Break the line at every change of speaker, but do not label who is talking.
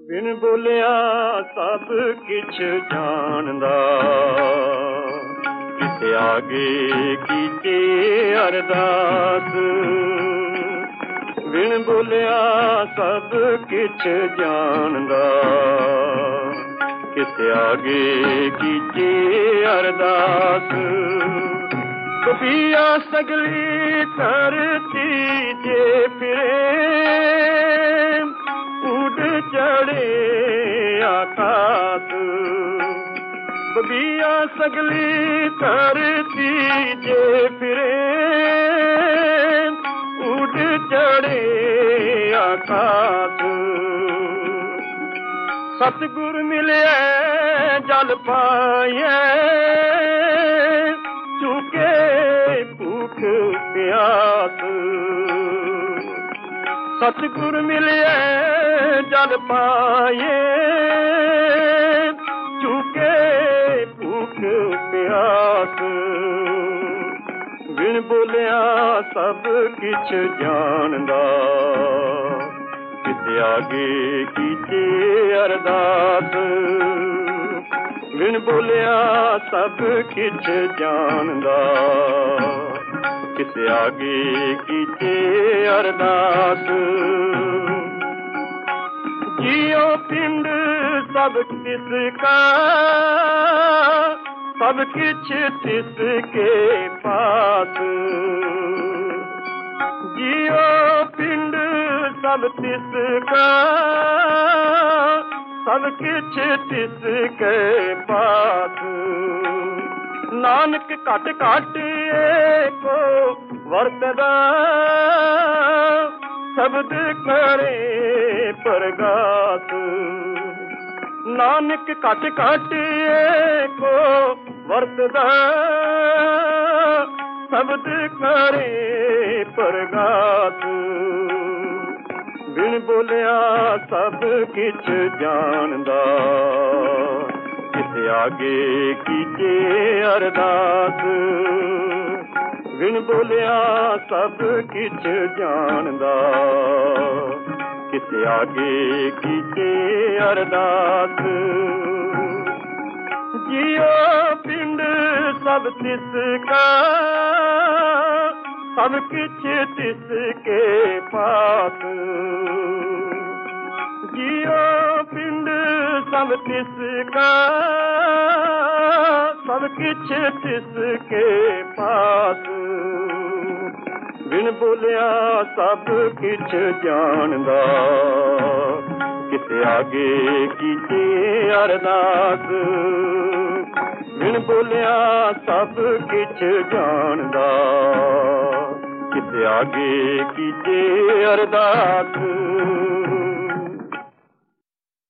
बिन बोलिया सब किछ जानदा, किसे आगे कीते अरदास। बिन बोलिया सब किछ जानदा, किसे आगे कीते अरदास। कबिया सगली धरती जे फिरे, उड़ चढ़े आकाश। बबिया सगली धरती जे फिरे, उड़ चढ़े आकाश। सतगुर मिले जल पाए, चुके भूख प्यास। सतगुर मिले जल पाए, चुके भूख प्यास। बिन बोलिया सब किछ जानदा, किसे आगे कीते अरदास। बिन बोलिया सब किछ जानदा, किसे आगे कीते अरदास। जियो पिंड सब तिसका, सब किछ तिसके पास। जियो पिंड सब तिसका, सब किछ तिसके पास। नानक घट घट एको वरतदा, शब्द करे प्रगास। नानक घट घट एको वरतदा, शब्द करे प्रगास। बिन बोलिया सब किछ जानदा, किसे आगे कीते अरदास। बिन बोलिया सब किछ जानदा, किसे आगे कीते अरदास। जियो पिंड सब तिसका, सब किछ तिसके पास। जियो पिंड सब तिसका, सब किछ तिसके पास। बिन बोलिया सब किछ जानदा, किसे आगे कीते अरदास। बिन बोलिया सब किछ जानदा, किसे आगे कीते अरदास।